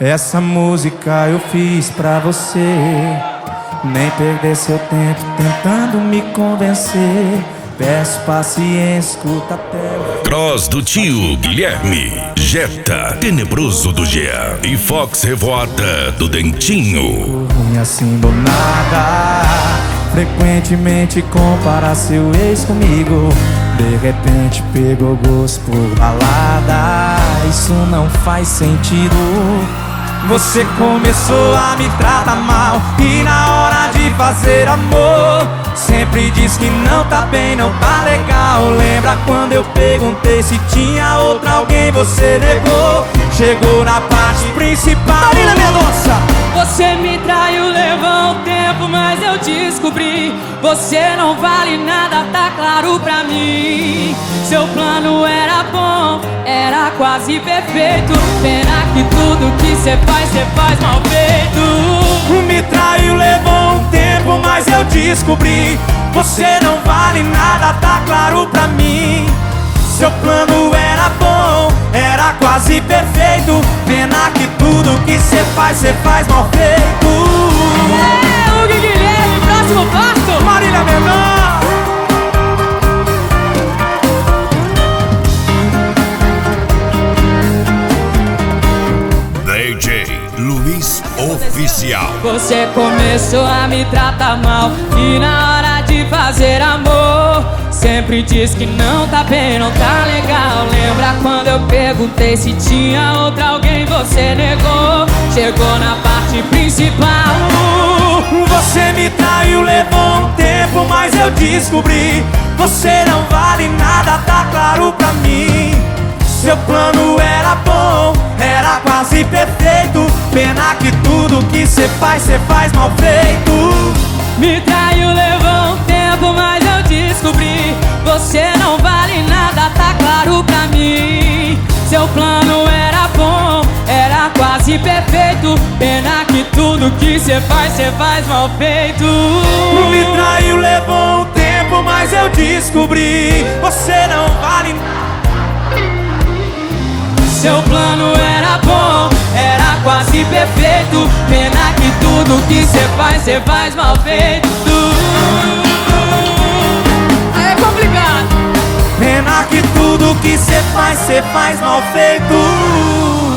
Essa música eu fiz pra você. Nem perder seu tempo tentando me convencer. Peço paciência, escuta até o Cross do tio Guilherme, Jetta, Tenebroso do Gea e Fox Revoada do Dentinho. ruim assim do nada. Frequentemente compara seu ex comigo. De repente pegou gosto por balada. Isso não faz sentido. Você começou a me tratar mal e na hora de fazer amor sempre diz que não tá bem, não tá legal. Lembra quando eu perguntei se tinha outra alguém, você negou. Chegou na parte principal. Marina Mendonça! Você me traiu, levou um tempo, mas eu descobri. Você não vale nada, tá claro pra mim. Seu plano era bom, era quase perfeito. Pena que tudo que cê faz mal feito. Me traiu, levou um tempo, mas eu descobri. Você não vale nada, tá claro pra mim. Seu plano era bom, era quase perfeito. Pena que tudo que cê faz mal feito. É, o Guilherme, próximo passo. Marília Mendonça! DJ Luiz Oficial. Você começou a me tratar mal e na hora de fazer amor sempre diz que não tá bem, não tá legal. Lembra quando eu perguntei se tinha outra alguém, você negou. Chegou na parte principal. Você me traiu, levou um tempo, mas eu descobri. Você não vale nada, tá claro pra mim. Seu plano era bom, era quase perfeito. Pena que tudo que cê faz mal feito. Me traiu, levou um tempo, mas eu descobri. Você não vale nada, tá claro pra mim. Seu plano era bom, era quase perfeito. Pena que tudo que cê faz mal feito. Me traiu, levou um tempo, mas eu descobri. Você não vale nada. Seu plano era bom, era quase perfeito. Pena que tudo que cê faz mal feito. Aí é complicado. Pena que tudo que cê faz mal feito.